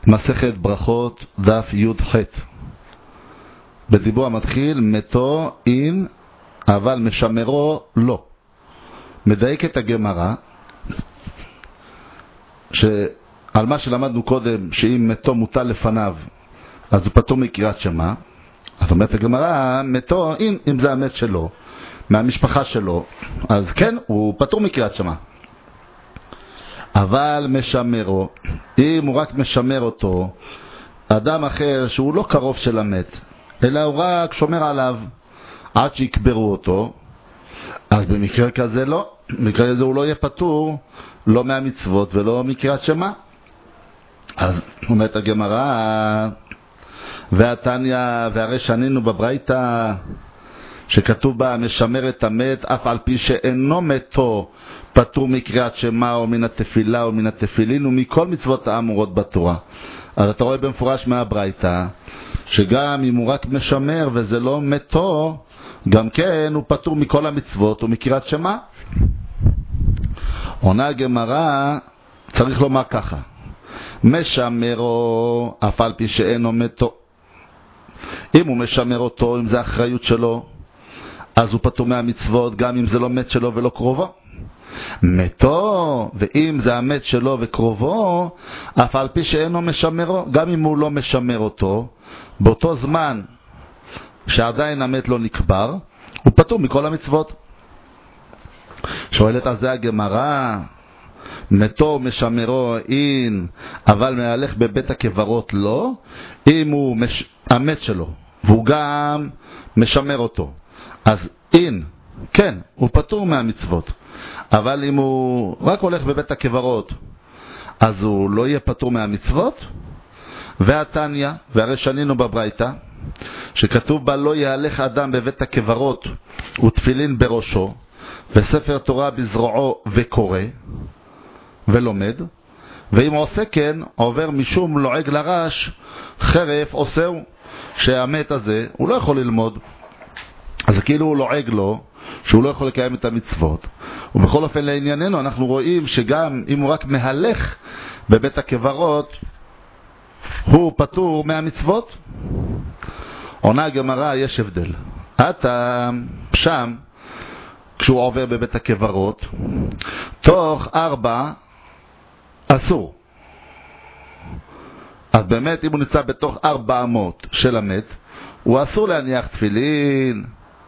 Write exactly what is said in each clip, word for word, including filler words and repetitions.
מסכת ברכות דף י"ח. בדיבור המתחיל מתו אין אבל משמרו לא. מדייק את הגמרא שעל מה שלמדנו קודם, שאם מתו מוטל לפניו אז הוא פטור מקריאת שמע. אז אומרת הגמרא, מתו אין, אם זה המת שלו מהמשפחה שלו, אז כן, הוא פטור מקריאת שמע. אבל משמרו, אם הוא רק משמר אותו אדם אחר שהוא לא קרוב של המת, אלא הוא רק שומר עליו עד שיקברו אותו, אז במקרה כזה לא, במקרה כזה הוא לא יהיה פטור לא מהמצוות ולא מקריאת שמע. אז אומרת הגמרא, והתניא, והרי שנינו בברייתא שכתוב בה משמר את המת אף על פי שאינו מתו פטור מקריאת שמע או מן התפילה או מן התפילין ומכל מצוות האמורות בתורה. אז אתה רואה במפורש מהברייתא שגם אם הוא רק משמר וזה לא מתו, גם כן הוא פטור מכל המצוות ומקריאת שמע. עונה הגמרא, צריך לומר ככה, משמרו אף על פי שאינו מתו. אם הוא משמר אותו, אם זה האחריות שלו, אז הוא פטור מהמצוות גם אם זה לא מת שלו ולא קרובו. מתו, ואם זה המת שלו וקרובו, אף על פי שאינו משמרו, גם אם הוא לא משמר אותו, באותו זמן שעדיין המת לא נקבר, הוא פטור מכל המצוות. שואלת על זה הגמרא, מתו משמרו אין, אבל מהלך בבית הקברות לא, אם הוא מש... המת שלו, והוא גם משמר אותו, אז אין, כן, הוא פטור מהמצוות. אבל אם הוא רק הולך בבית הקברות, אז הוא לא יהיה פטור מהמצוות. והתניא, והרי שנינו בברייתא, שכתוב בה לא יהלך אדם בבית הקברות ותפילין בראשו, וספר תורה בזרועו וקורא ולומד, ואם עושה כן, עובר משום לועג לרש, חרף עושהו, שהמת הזה הוא לא יכול ללמוד, אז כאילו הוא לועג לו שהוא לא יכול לקיים את המצוות. ובכל אופן לענייננו אנחנו רואים שגם אם הוא רק מהלך בבית הקברות הוא פטור מהמצוות. עונה הגמרא, יש הבדל. אתה שם כשהוא עובר בבית הקברות תוך ארבע אסור, אז באמת אם הוא נמצא בתוך ארבע אמות של המת, הוא אסור להניח תפילין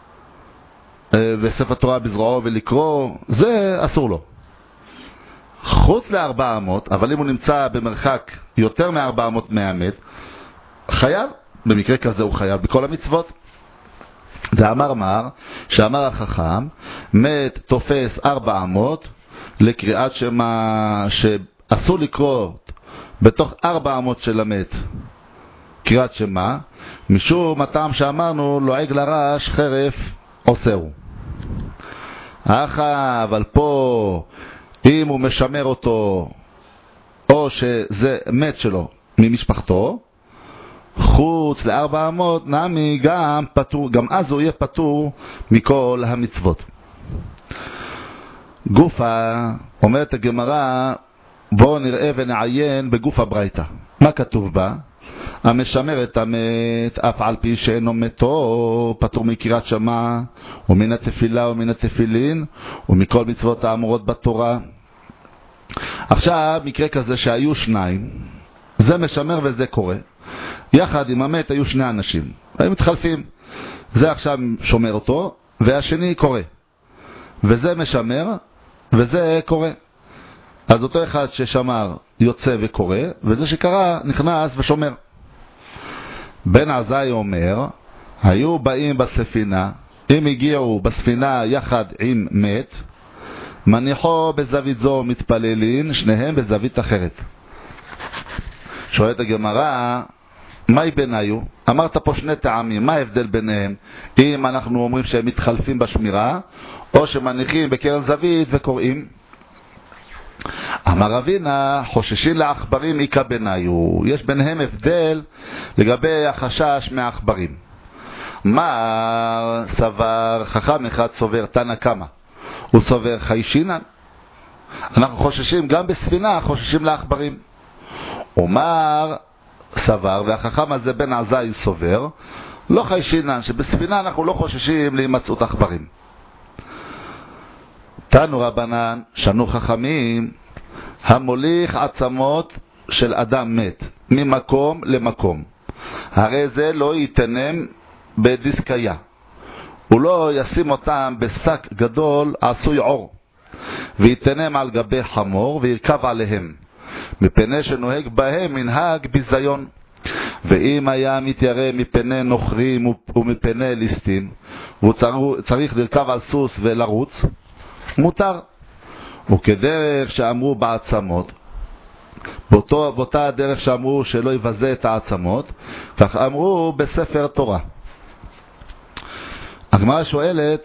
וספר תורה בזרועו ולקרוא, זה אסור לו. חוץ לארבע אמות, אבל אם הוא נמצא במרחק יותר מארבע אמות מהמת, חייב, במקרה כזה הוא חייב בכל המצוות. זה אמר מר, שאמר החכם, מת תופס ארבע אמות לקריאת שמע, שאסור לקרוא בתוך ארבע אמות של המת קריאת שמע, משום הטעם שאמרנו לועג לרש חרף עושהו. אחא, אבל פה אם הוא משמר אותו או שזה מת שלו ממשפחתו חוץ לארבע אמות, נעמי גם פטור, גם אז הוא יהיה פטור מכל המצוות. גופה, אומרת הגמרא, בואו נראה ונעיין בגוף הברייתא. מה כתוב בה? המשמר את המת אף על פי שאינו מתו פטור מקריאת שמע ומן התפילה ומן התפילין ומכל מצוות האמורות בתורה. עכשיו מקרה כזה שהיו שניים, זה משמר וזה קורא, יחד עם המת היו שני אנשים, הם מתחלפים, זה עכשיו שומר אותו והשני קורא, וזה משמר וזה קורא. אז אותו אחד ששמר יוצא וקורא, וזה שקרא נכנס ושומר. בן עזאי אומר, היו באים בספינה, אם הגיעו בספינה יחד עם מת, מניחו בזווית זו מתפללין, שניהם בזווית אחרת. שואלת הגמרא, מהי ביניו? אמרת פה שני טעמים, מה ההבדל ביניהם? אם אנחנו אומרים שהם מתחלפים בשמירה, או שמניחים בקרן זווית וקוראים? אמר רבינה, חוששים לעכברים איכה ביניו, יש ביניהם הבדל לגבי החשש מהעכברים. מה סבר חכם אחד סובר תנא קמא, הוא סובר חיישינן, אנחנו חוששים גם בספינה, חוששים לעכברים. אומר סבר, והחכם הזה בן עזאי סובר, לא חיישינן, שבספינה אנחנו לא חוששים להימצאות עכברים. תנו רבנן, שנו חכמים, המוליך עצמות של אדם מת ממקום למקום, הרי זה לא ייתנם בדיסקיה, הוא לא ישים אותם בשק גדול עשוי עור, ויתנם על גבי חמור וירכב עליהם, מפני שנוהג בהם מנהג ביזיון. ואם היה מתיירא מפני נוכרים ומפני ליסטים, והוא צריך לרכב על סוס ולרוץ, מותר. וכדרך שאמרו בעצמות, באותו, באותה הדרך שאמרו שלא יבזה את העצמות, כך אמרו בספר תורה. הגמרא שואלת,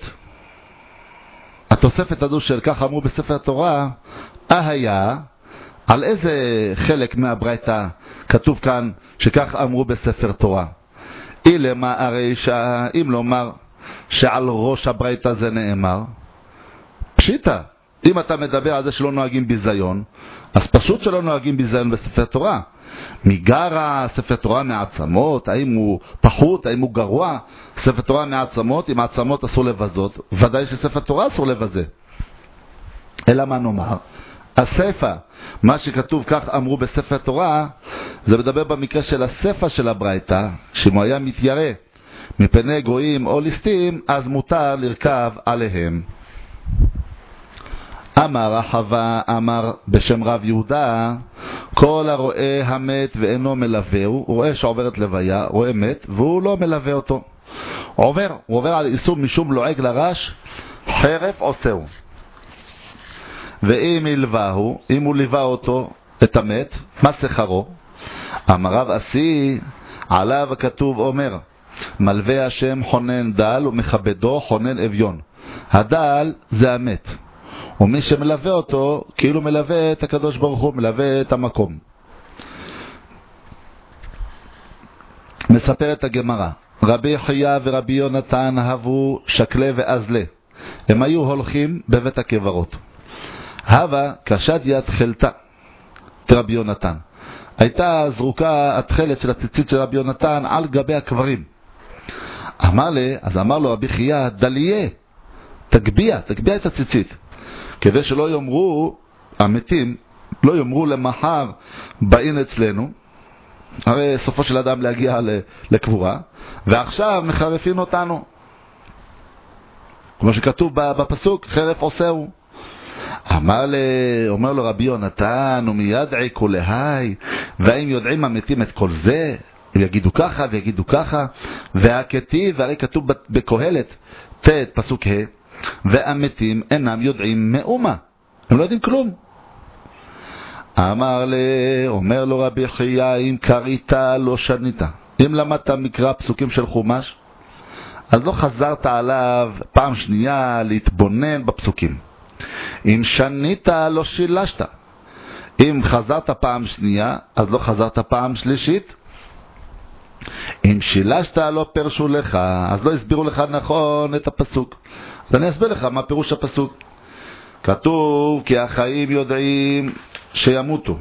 התוספת הזו של כך אמרו בספר תורה, היה, על איזה חלק מהברייתא כתוב כאן שכך אמרו בספר תורה? אילמה הרי שאם לומר שעל ראש הברייתא זה נאמר, פשיטה, אם אתה מדבר על זה שלא נוהגים ביזיון, אז פשוט שלא נוהגים ביזיון בספר תורה. מגרה ספר תורה מעצמות, האם הוא פחות, האם הוא גרוע? ספר תורה מעצמות, אם העצמות אסור לבזות, ודאי שספר תורה אסור לבזה. אלא מה נאמר? הספר, מה שכתוב כך אמרו בספר תורה, זה מדבר במקרה של הספר של הברייתא, שאם הוא היה מתיירא מפני גויים או ליסטים, אז מותר לרכב עליהם. אמר החווה, אמר בשם רב יהודה, כל הרואה המת ואינו מלווה, הוא רואה שעוברת לוויה, רואה מת, והוא לא מלווה אותו. עובר, הוא עובר על איסור משום לועג לרש, חרף עושהו. ואם ילווהו, אם הוא ליווה אותו, את המת, מה שכרו? אמר רב אסי, עליו הכתוב אומר, מלווה השם חונן דל ומכבדו חונן אביון. הדל זה המת. ומי שמלווה אותו, כאילו מלווה את הקדוש ברוך הוא, מלווה את המקום. מספרת הגמרא, רבי חייא ורבי יונתן אהבו שקלה ואזלה. הם היו הולכים בבית הקברות. הווה קשדיה תחלתה, רבי יונתן. הייתה זרוקה התחלת של הציצית של רבי יונתן על גבי הקברים. אמר לי, אז אמר לו רבי חייא, דליה, תגביע, תגביע את הציצית. כדי שלא יאמרו, המתים, לא יאמרו למחר באין אצלנו, הרי סופו של אדם להגיע לקבורה, ועכשיו מחרפים אותנו. כמו שכתוב בפסוק, חרף עושהו. אמר לי, אומר לו רבי יונתן, ומידעי כולהי, והאם יודעים המתים את כל זה? הם יגידו ככה ויגידו ככה, והכתיב, והרי כתוב בקהלת, ת' פסוק ה', והמתים אינם יודעים מאומה, הם לא יודעים כלום. אמר לי, אומר לו רבי חייא, אם קראת לא שנית, אם למדת מקרא פסוקים של חומש, אז לא חזרת עליו פעם שנייה להתבונן בפסוקים. אם שנית לא שילשת, אם חזרת פעם שנייה, אז לא חזרת פעם שלישית. אם שילשת לא פרשו לך, אז לא הסבירו לך נכון את הפסוק. אז אני אסביר לך מה פירוש הפסוק. כתוב כי החיים יודעים שימותו.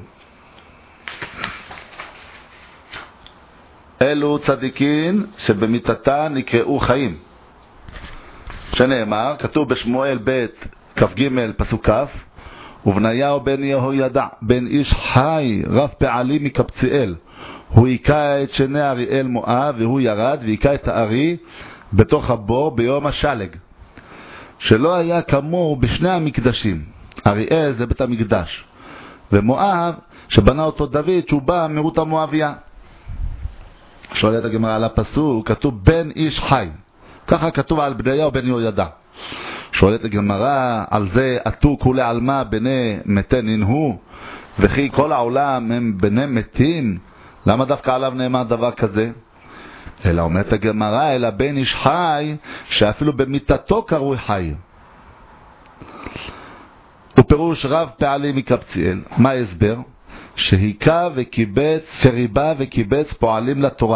אלו צדיקים שבמיתתם נקראו חיים. שנאמר, כתוב בשמואל ב' כ"ג פסוק כ', ובניהו בן יהוידע בן איש חי רב פעלים מקבציאל, הוא היכה את שני אריאל מואב, והוא ירד והיכה את הארי בתוך הבור ביום השלג, שלא היה כמוהו בשני המקדשים. אריאל זה בית המקדש, ומואב שבנה אותו דוד שהוא בא מרות המואביה. שואלת הגמרא על הפסוק, כתוב בן איש חי, ככה כתוב על בניהו בן יהוידע. שואלת הגמרא, על זה עתו כולי עלמא בני מתי ננהו, וכי כל העולם הם בני מתים, למה דווקא עליו נאמר דבר כזה? אלא אומרת הגמרא, אלא בן איש חי, שאפילו במיתתו קרוי חי. ופירוש רב פעלים מקבציאל, מה ההסבר? שהיכה וקיבץ, שריבה וקיבץ פועלים לתורה.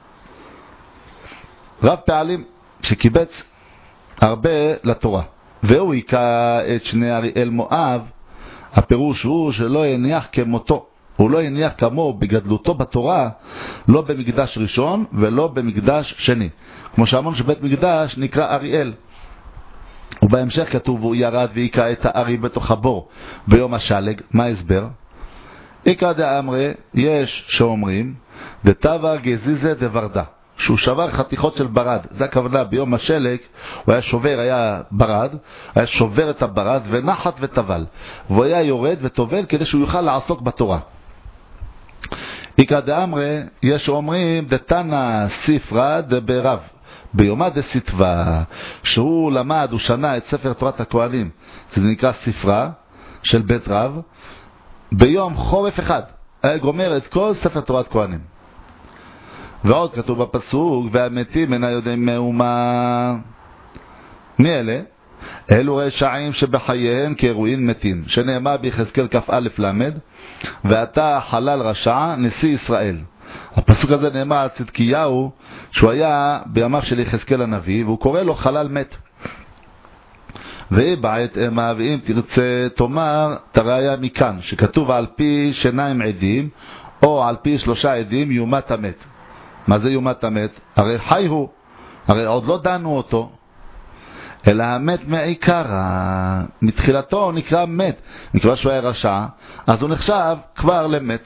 רב פעלים שקיבץ הרבה לתורה, והוא היכה את שני אריאל מואב, הפירוש הוא שלא יניח כמותו, הוא לא הניח כמוהו בגדלותו בתורה, לא במקדש ראשון ולא במקדש שני. כמו שאמרנו שבית מקדש נקרא אריאל. ובהמשך כתוב, הוא ירד ויקע את הארי בתוך הבור ביום השלג. מה ההסבר? איקא דאמרי, יש שאומרים, דתבה גזיזה דברדה, שהוא שבר חתיכות של ברד. זה הכוונה, ביום השלג הוא היה שובר, היה ברד, היה שובר את הברד ונחת וטבל, והוא היה יורד וטובל כדי שהוא יוכל לעסוק בתורה. איקא דאמרי, יש שאומרים, דתנא ספרא דברב, ביומא דסיטבא, שהוא למד, הוא שנה את ספר תורת הכהנים, זה נקרא ספרה של בית רב, ביום חורף אחד, היה גומר את כל ספר תורת כהנים. ועוד כתוב בפסוק, והמתים אינה יודעים מאומה. מי אלה? אלו רשעים שבחייהם כאירועים מתים, שנאמר ביחזקאל כ"א למד, ואתה חלל רשע נשיא ישראל. הפסוק הזה נאמר על צדקיהו, שהוא היה בימיו של יחזקאל הנביא, והוא קורא לו חלל מת. ובעת אמה, ואם תרצה תאמר תראיה מכאן, שכתוב על פי שניים עדים, או על פי שלושה עדים יומת המת. מה זה יומת המת? הרי חי הוא, הרי עוד לא דנו אותו, אלא המת מעיקר, מתחילתו הוא נקרא מת, מכיוון שהוא היה רשע, אז הוא נחשב כבר למת.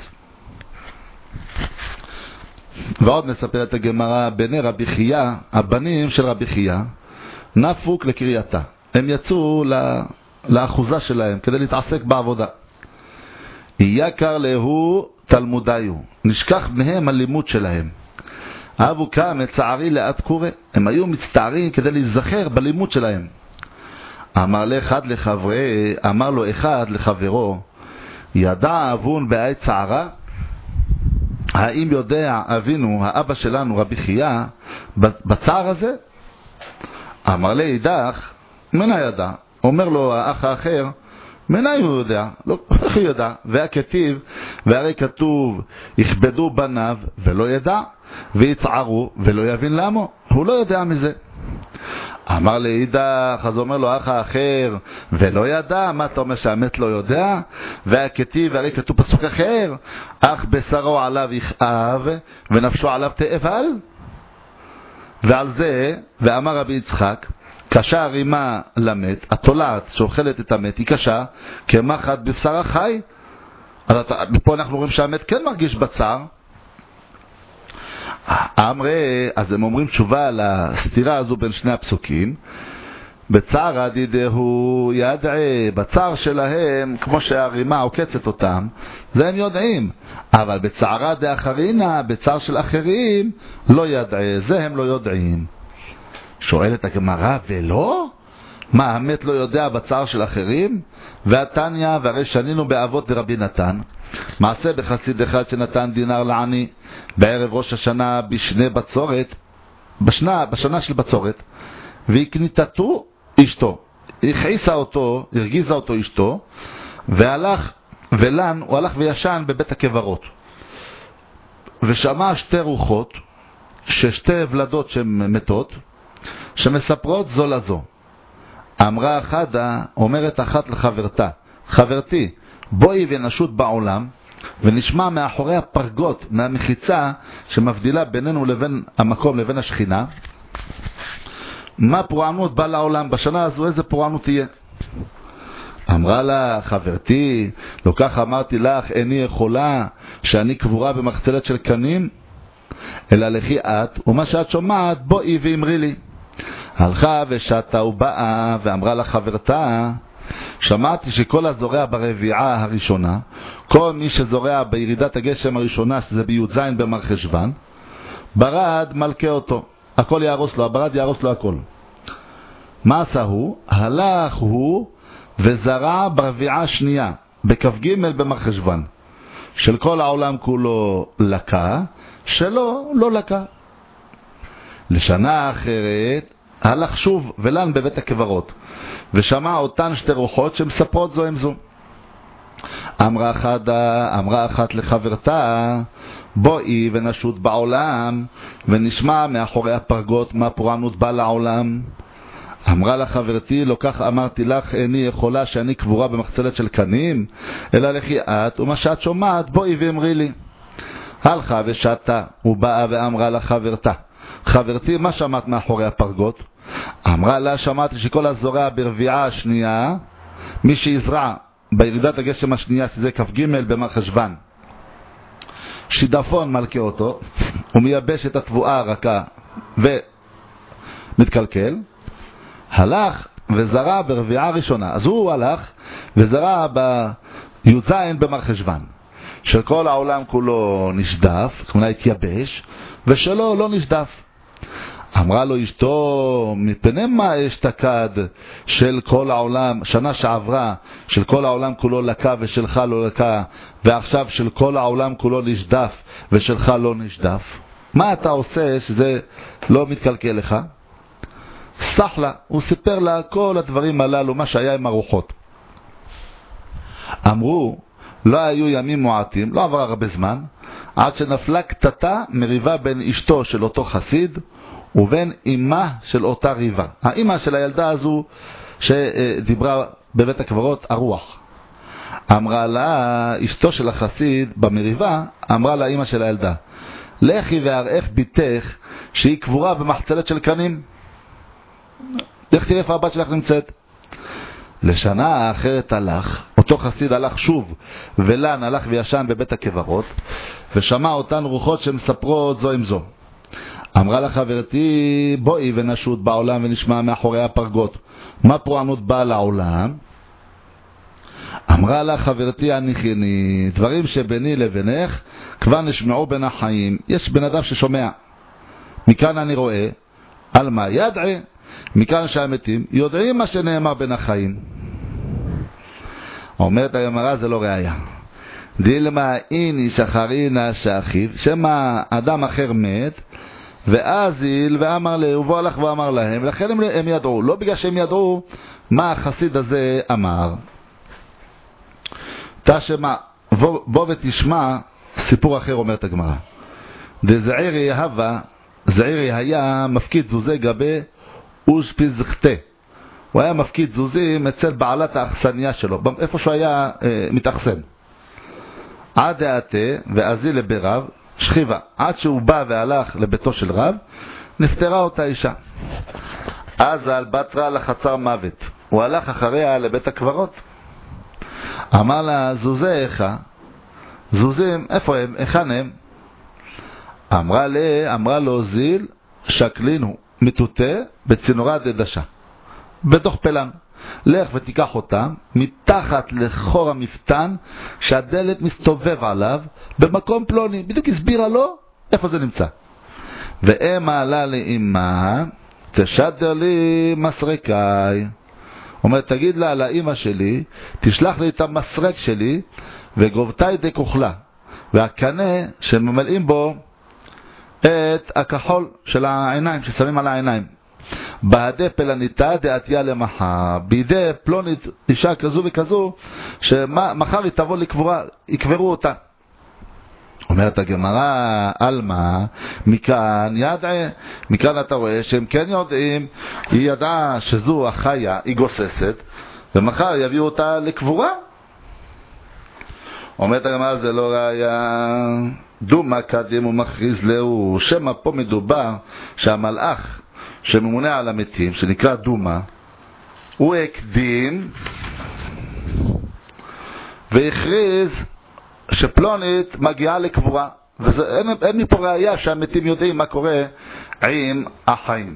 ועוד מספר את הגמרא, בני רבי חייא, הבנים של רבי חייא, נפוק לקרייתה. הם יצאו לאחוזה שלהם כדי להתעסק בעבודה. יקר להו תלמודיו, נשכח מהם הלימוד שלהם. אבו קם מצערי לאט קורא, הם היו מצטערים כדי להיזכר בלימוד שלהם. אמר לאחד לחברי, אמר לו אחד לחברו, ידע אבון בעת צערה? האם יודע אבינו, האבא שלנו, רבי חייא, בצער הזה? אמר לי, אידך, מנה ידע? אומר לו האח האחר, מנה הוא יודע? לא, איך הוא יודע? והכתיב, והרי כתוב, יכבדו בניו ולא ידע, ויצערו ולא יבין למה. הוא לא יודע מזה. אמר לי, אידך, אז אומר לו האח האחר, ולא ידע? מה אתה אומר שהמת לא יודע? והכתיב, והרי כתוב פסוק אחר, אך בשרו עליו יכאב ונפשו עליו תאבל. ועל זה, ואמר רבי יצחק, קשה הרימה למת, התולעת שאוכלת את המת היא קשה כמחט בבשר החי. אז פה אנחנו רואים שהמת כן מרגיש בצער. אמרי, אז הם אומרים תשובה על הסתירה הזו בין שני הפסוקים. בצער עדידהו ידעה, בצער שלהם, כמו שהרימה עוקצת אותם, זה הם יודעים. אבל בצערה דאחרינה, בצער של אחרים, לא ידעה, זה הם לא יודעים. שואלת הגמרא, ולא? מה, המת לא יודע בצער של אחרים? והתניא, והרי שנינו באבות דרבי נתן, מעשה בחסיד אחד שנתן דינר לעני, בערב ראש השנה בשני בצורת, בשנה, בשנה של בצורת, והקניתתו אשתו, הכעיסה אותו, הרגיזה אותו אשתו, והלך, ולן, הוא הלך וישן בבית הקברות, ושמע שתי רוחות, ששתי ולדות שהן מתות, שמספרות זו לזו. אמרה אחת, אומרת אחת לחברתה, חברתי, בואי ונשות בעולם, ונשמע מאחורי הפרגות, מהמחיצה שמבדילה בינינו לבין המקום, לבין השכינה, מה פורענות בא לעולם בשנה הזו, איזה פורענות תהיה. אמרה לה, חברתי, לא כך אמרתי לך, איני יכולה שאני קבורה במחצלת של קנים, אלא לכי את, ומה שאת שומעת, בואי ואמרי לי. הלכה ושתה ובאה, ואמרה לה חברתה, שמעתי שכל הזורע ברביעה הראשונה, כל מי שזורע בירידת הגשם הראשונה, שזה בי"ז במרחשוון, ברד מלכה אותו, הכל יהרוס לו, הברד יהרוס לו הכל. מה עשה הוא? הלך הוא וזרע ברביעה שנייה, בכ"ג במרחשוון, של כל העולם כולו לקה, שלו לא לקה. לשנה אחרת הלך שוב ולן בבית הקברות, ושמע אותן שתי רוחות שמספרות זו עם זו. אמרה אחת, אמרה אחת לחברתה, בואי ונשות בעולם, ונשמע מאחורי הפרגות מה פורענות בא לעולם. אמרה לה חברתי, לא כך אמרתי לך, איני יכולה שאני קבורה במחצלת של קנים, אלא לכי את, ומה שאת שומעת, בואי ואמרי לי. הלכה ושתה, ובאה ואמרה לה חברתה, חברתי, מה שמעת מאחורי הפרגות? אמרה לה, שמעתי שכל הזורע ברביעה השנייה, מי שיזרע בירידת הגשם השנייה, שזה כף ג' במרחשוון, שידפון מלכה אותו, הוא מייבש את התבואה הרכה ומתקלקל, הלך וזרע ברביעה ראשונה. אז הוא הלך וזרע בי"ז במרחשוון, של כל העולם כולו נשדף, כלומר התייבש, ושלו לא נשדף. אמרה לו אשתו, מפני מה אשתקד של כל העולם, שנה שעברה של כל העולם כולו לקה ושלך לא לקה, ועכשיו של כל העולם כולו נשדף ושלך לא נשדף? מה אתה עושה שזה לא מתקלקל לך? סחלה, הוא סיפר לה כל הדברים הללו, מה שהיה עם הרוחות. אמרו, לא היו ימים מועטים, לא עבר הרבה זמן, עד שנפלה קטטה מריבה בין אשתו של אותו חסיד ובין אימה של אותה ריבה. האימא של הילדה הזו שדיברה בבית הקברות, הרוח. אמרה לה, אשתו של החסיד במריבה, אמרה לה אימא של הילדה, לכי והראך ביתך שהיא קבורה במחצלת של קנים. לך תראה איפה הבת שלך נמצאת. לשנה אחרת הלך, אותו חסיד הלך שוב, ולן הלך וישן בבית הקברות, ושמע אותן רוחות שמספרות זו עם זו. אמרה לה חברתי, בואי ונשות בעולם ונשמע מאחורי הפרגות, מה פורענות באה לעולם? אמרה לה חברתי הניחני, דברים שביני לבינך כבר נשמעו בין החיים. יש בן אדם ששומע, מכאן אני רואה, על מה ידעה, מכאן שהמתים יודעים מה שנאמר בין החיים. אומרת הגמרא, זה לא ראיה. דילמה איני שחרינה שאחיו, שמה אדם אחר מת, ואז איל ואמר לה, ובוא הלך ואמר להם, לכן הם, הם ידעו, לא בגלל שהם ידעו מה החסיד הזה אמר. תשמע, בוא, בוא ותשמע סיפור אחר, אומרת הגמרא. דזעירי הווה, זעירי היה מפקיד זוזי גבי אושפיזכתה. הוא היה מפקיד זוזים אצל בעלת האכסניה שלו, איפה שהוא היה אה, מתאכסן. עד דעתה ועזי לברב שכיבה, עד שהוא בא והלך לביתו של רב, נפטרה אותה אישה. אז על בתרה לחצר מוות, הוא הלך אחריה לבית הקברות. אמר לה, זוזי איכה, זוזים, איפה הם, איכן הם? אמרה, לה, אמרה לו, זיל שקלינו מטוטה בצינורה דדשה, בתוך פלן. לך ותיקח אותם מתחת לחור המפתן שהדלת מסתובב עליו במקום פלוני. בדיוק הסבירה לו איפה זה נמצא. ואמה עלה לאמא, תשדר לי מסרקאי. אומרת, תגיד לה לאמא שלי, תשלח לי את המסרק שלי וגובתי דקוכלה, והקנה שממלאים בו את הכחול של העיניים ששמים על העיניים. בעדי פלניתה דעתיה למחר, בידי פלונית אישה כזו וכזו שמחר היא תבוא לקבורה, יקברו אותה. אומרת הגמרא, אלמה, מכאן ידעה, מכאן אתה רואה שהם כן יודעים, היא ידעה שזו החיה, היא גוססת, ומחר יביאו אותה לקבורה. אומרת הגמרא, זה לא ראיה, דומה קדים ומכריז לו, שמה פה מדובר שהמלאך שממונה על המתים, שנקרא דומה, הוא הקדים והכריז שפלונית מגיעה לקבורה, ואין אין מפה ראיה שהמתים יודעים מה קורה עם החיים.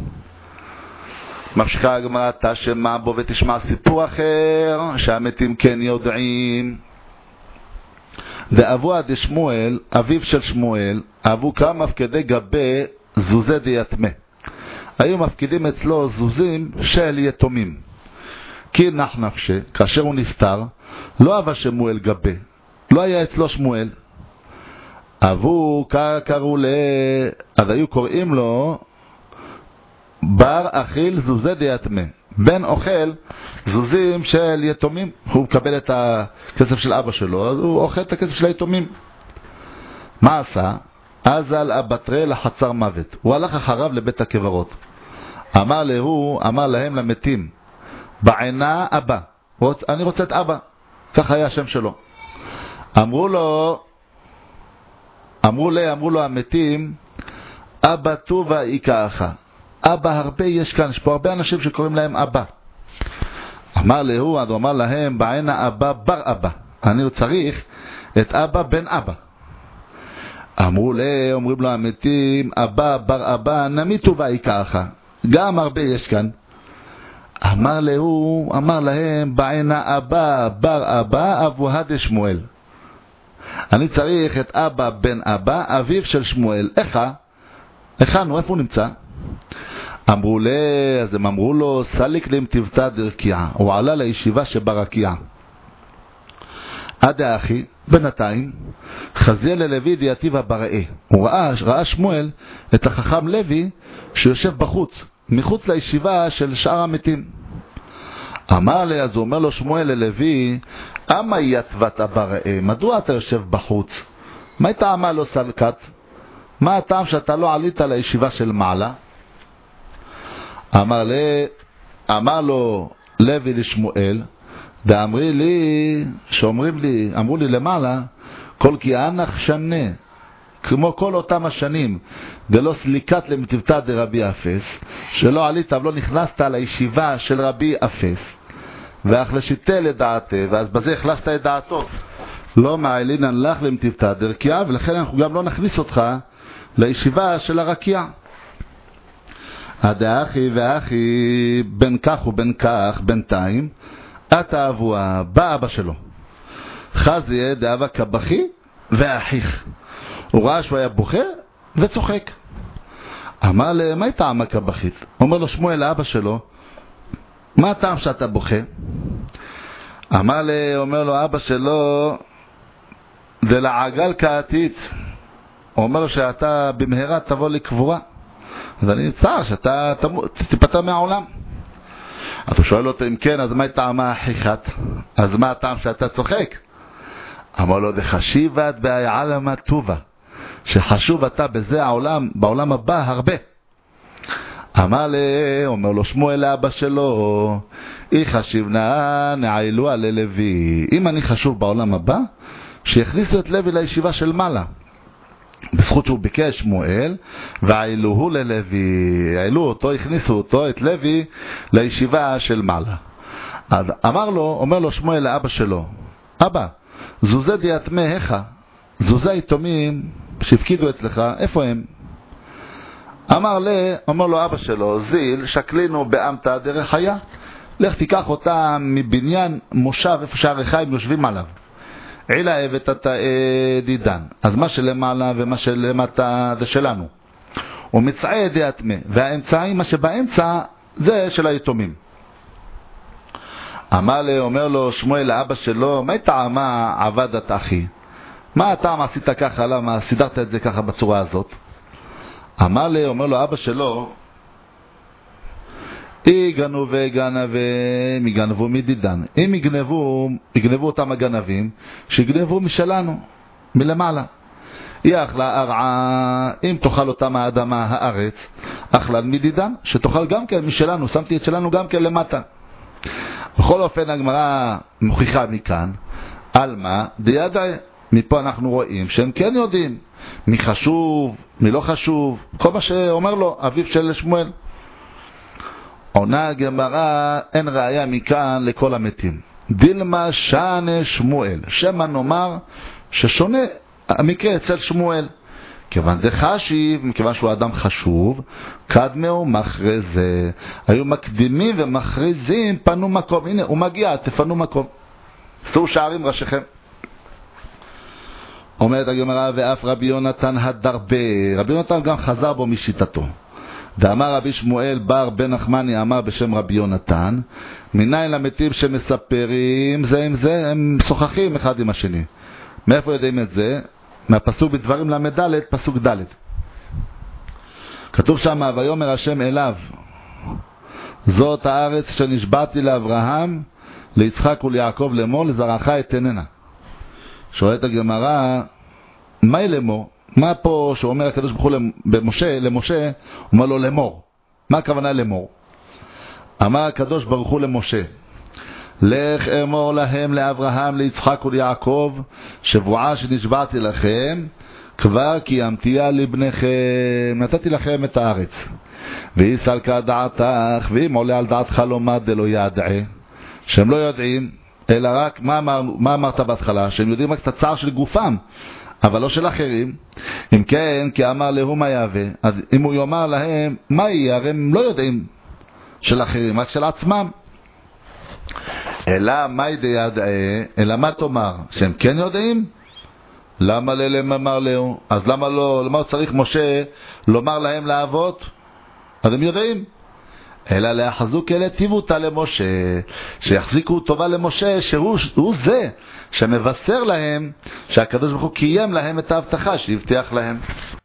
ממשיכה הגמרא, תשמע בו ותשמע סיפור אחר שהמתים כן יודעים. ואבוה דשמואל, אביו של שמואל, אבו כמה מפקדי גבי זוזי דיתמה, היו מפקידים אצלו זוזים של יתומים. כי נח נפשה, כאשר הוא נפטר, לא אבא שמואל גבי, לא היה אצלו שמואל. אבו קראו ל... אז היו קוראים לו בר אכיל זוזי דיתמה, בן אוכל זוזים של יתומים. הוא מקבל את הכסף של אבא שלו, אז הוא אוכל את הכסף של היתומים. מה עשה? אז על הבטרה לחצר מוות, הוא הלך אחריו לבית הקברות. אמר להו, אמר להם למתים, בעינה אבא, אני רוצה את אבא, כך היה השם שלו. אמרו לו, אמרו לי, אמרו לו המתים, אבא טובה איקאך, אבא הרבה יש כאן, יש פה הרבה אנשים שקוראים להם אבא. אמר להו, אז הוא אמר להם, בעינה אבא בר אבא, אני צריך את אבא בן אבא. אמרו לי, אומרים לו המתים, אבא בר אבא נמי טובה איקאך, גם הרבה יש כאן. אמר להו, אמר להם, בעינה אבא בר אבא אבוהד שמואל, אני צריך את אבא בן אבא אביו של שמואל. איך? היכן הוא? איפה הוא נמצא? אמרו לי, אז הם אמרו לו, סליק לים תבטא דרקיעה, הוא עלה לישיבה שברקיעה. עד האחי, בינתיים, חזיאל ללוי דיאטיבה בראה, הוא ראה, ראה שמואל את החכם לוי שיושב בחוץ, מחוץ לישיבה של שאר המתים. אמר לי, אז הוא אומר לו שמואל ללוי, אמה יתבת בראה, מדוע אתה יושב בחוץ? מה הייתה אמה לא סלקת? מה הטעם שאתה לא עלית לישיבה של מעלה? אמר לי, אמר לו לוי לשמואל, ואמרי לי, שאומרים לי, אמרו לי למעלה, כל כי אנך שנה, כמו כל אותם השנים, דלא סליקת למתבטא דרבי אפס, שלא עלית ולא נכנסת לישיבה של רבי אפס, והחלשיתה לדעתה, ואז בזה החלשת את דעתו, לא מעלינן לך למתבטא דרקיעה, ולכן אנחנו גם לא נכניס אותך לישיבה של הרקיעה. עד האחי ואחי בן כך ובן כך בינתיים, אתה אבוה, בא אבא שלו, חזיה דאבה כבכי ואחיך, הוא ראה שהוא היה בוכה וצוחק. אמר לי, מה הייתה עמה כבכית? אומר לו שמואל לאבא שלו, מה הטעם שאתה בוכה? אמר לי, אומר לו אבא שלו, זה לעגל כעתית, הוא אומר לו שאתה במהרה תבוא לקבורה, אז אני נצטער שאתה תיפטר מהעולם. אז הוא שואל אותו, אם כן, אז מה הייתה עמה אחיכת? אז מה הטעם שאתה צוחק? אמר לו, זה חשיבת בעלמא טובה, שחשוב אתה בזה העולם, בעולם הבא הרבה. אמר לי, אומר לו שמואל לאבא שלו, אי חשיבנה נעילוה ללוי, אם אני חשוב בעולם הבא, שיכניסו את לוי לישיבה של מעלה. בזכות שהוא ביקש שמואל, ועילוהו ללוי, העלו אותו, הכניסו אותו, את לוי, לישיבה של מעלה. אז אמר לו, אומר לו שמואל לאבא שלו, אבא, זוזי דיאטמא היכא, זוזי יתומים שהפקידו אצלך, איפה הם? אמר לי, אומר לו אבא שלו, זיל, שקלינו באמתא דרך חיה, לך תיקח אותה מבניין מושב, איפה שהרחיים יושבים עליו. עילה הבאת את דידן, אז מה שלמעלה ומה שלמטה זה שלנו. ומצעי דיאטמא, והאמצעים, מה שבאמצע, זה של היתומים. אמר לי, אומר לו שמואל לאבא שלו, מה טעמה עבדת אחי? מה הטעם עשית ככה? למה סידרת את זה ככה בצורה הזאת? אמר לי, אומר לו אבא שלו, יגנו וגנב מגנבו מדידן, אם יגנבו, יגנבו אותם הגנבים, שיגנבו משלנו, מלמעלה. היא אכלה ארעה, אם תאכל אותם האדמה הארץ, אכלן מדידן, שתאכל גם כן משלנו, שמתי את שלנו גם כן למטה. בכל אופן הגמרא מוכיחה מכאן, על מה דידאי, מפה אנחנו רואים שהם כן יודעים מי חשוב, מי לא חשוב, כל מה שאומר לו אביו של שמואל. עונה הגמרא, אין ראיה מכאן לכל המתים. דילמה שנה שמואל, שמה נאמר ששונה המקרה אצל שמואל. כיוון זה חשיב, מכיוון שהוא אדם חשוב, קדמהו מכרזה. היו מקדימים ומכרזים, פנו מקום. הנה, הוא מגיע, תפנו מקום. שאו שערים ראשיכם. אומרת הגמרא, ואף רבי יונתן הדרבה. רבי יונתן גם חזר בו משיטתו. ואמר רבי שמואל בר בן נחמני, אמר בשם רבי יונתן, מניין למתים שמספרים זה עם זה, הם שוחחים אחד עם השני. מאיפה יודעים את זה? מהפסוק בדברים למד, פסוק ד'. כתוב שם, ויאמר השם אליו, זאת הארץ שנשבעתי לאברהם, ליצחק וליעקב לאמור, לזרעך אתננה. שואלת הגמרא, מהי לאמור? מה פה שאומר הקדוש ברוך הוא למשה, למשה, אומר לו לאמור. מה הכוונה לאמור? אמר הקדוש ברוך הוא למשה, לך אמור להם לאברהם, ליצחק וליעקב, שבועה שנשבעתי לכם, כבר קיימתיה לבניכם, נתתי לכם את הארץ. ויסלקה דעתך, ואם עולה על דעתך לומר דלא ידעה, שהם לא יודעים, אלא רק, מה, אמר, מה אמרת בהתחלה? שהם יודעים רק את הצער של גופם, אבל לא של אחרים. אם כן, כי אמר להו מה יהווה, אז אם הוא יאמר להם, מה יהיה? הרי הם לא יודעים של אחרים, רק של עצמם. אלא מה ידעה, אלא מה תאמר? שהם כן יודעים? למה להם אמר להו? אז למה לא, למה צריך משה לומר להם לאבות? אז הם יודעים. אלא להחזוק אלה טיבותה למשה, שיחזיקו טובה למשה, שהוא הוא זה שמבשר להם שהקדוש ברוך הוא קיים להם את ההבטחה שהבטיח להם.